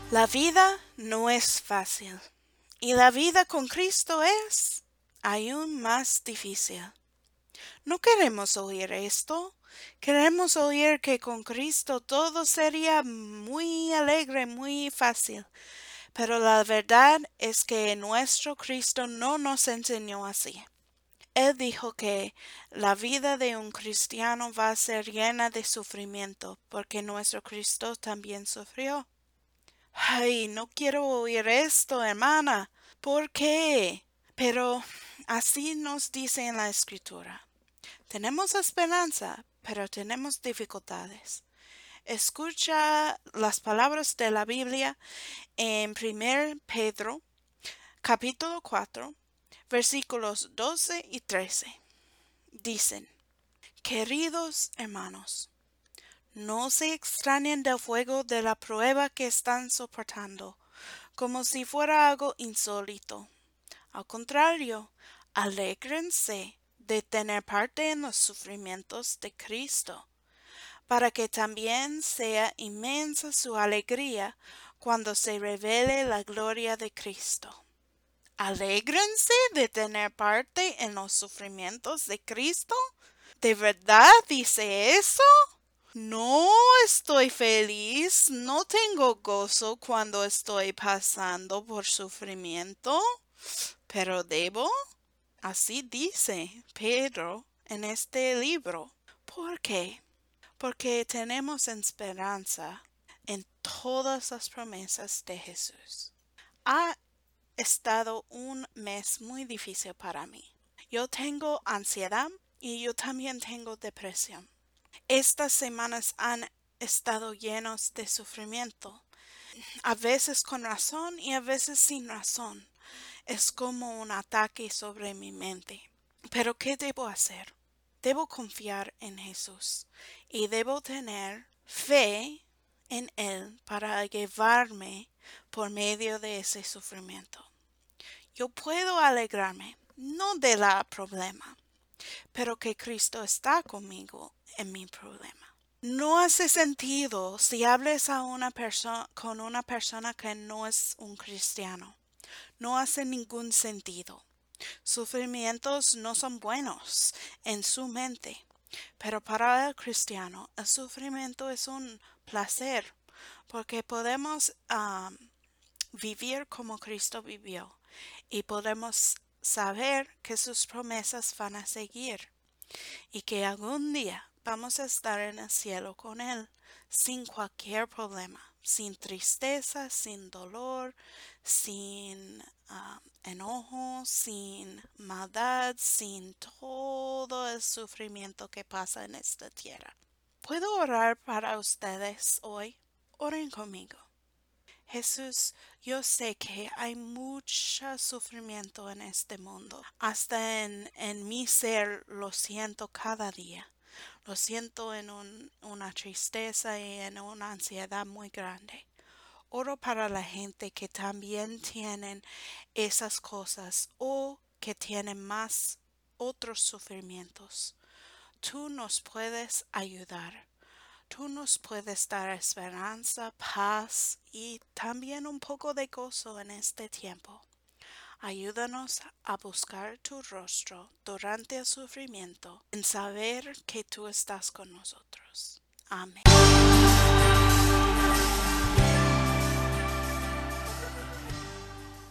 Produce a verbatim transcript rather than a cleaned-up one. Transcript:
La vida no es fácil y la vida con Cristo es aún más difícil. No queremos oír esto. Queremos oír que con Cristo todo sería muy alegre, muy fácil. Pero la verdad es que nuestro Cristo no nos enseñó así. Él dijo que la vida de un cristiano va a ser llena de sufrimiento, porque nuestro Cristo también sufrió. Ay, no quiero oír esto, hermana. ¿Por qué? Pero así nos dice en la Escritura. Tenemos esperanza, pero tenemos dificultades. Escucha las palabras de la Biblia en primer Pedro, capítulo cuatro, versículos doce y trece. Dicen, queridos hermanos, no se extrañen del fuego de la prueba que están soportando, como si fuera algo insólito. Al contrario, alégrense de tener parte en los sufrimientos de Cristo, para que también sea inmensa su alegría cuando se revele la gloria de Cristo. ¿Alégrense de tener parte en los sufrimientos de Cristo? ¿De verdad dice eso? No estoy feliz, no tengo gozo cuando estoy pasando por sufrimiento, pero debo. Así dice Pedro en este libro. ¿Por qué? Porque tenemos esperanza en todas las promesas de Jesús. Ha estado un mes muy difícil para mí. Yo tengo ansiedad y yo también tengo depresión. Estas semanas han estado llenos de sufrimiento, a veces con razón y a veces sin razón. Es como un ataque sobre mi mente. Pero ¿qué debo hacer? Debo confiar en Jesús y debo tener fe en Él para llevarme por medio de ese sufrimiento. Yo puedo alegrarme, no de la problema, pero que Cristo está conmigo en mi problema. No hace sentido si hables a una persona con una persona que no es un cristiano. No hace ningún sentido. Sufrimientos no son buenos en su mente, pero para el cristiano el sufrimiento es un placer porque podemos um, vivir como Cristo vivió y podemos saber que sus promesas van a seguir y que algún día vamos a estar en el cielo con Él sin cualquier problema, sin tristeza, sin dolor, sin uh, enojo, sin maldad, sin todo el sufrimiento que pasa en esta tierra. ¿Puedo orar para ustedes hoy? Oren conmigo. Jesús, yo sé que hay mucho sufrimiento en este mundo. Hasta en, en mi ser lo siento cada día. Lo siento en un, una tristeza y en una ansiedad muy grande. Oro para la gente que también tienen esas cosas o que tienen más otros sufrimientos. Tú nos puedes ayudar. Tú nos puedes dar esperanza, paz y también un poco de gozo en este tiempo. Ayúdanos a buscar tu rostro durante el sufrimiento, en saber que tú estás con nosotros. Amén.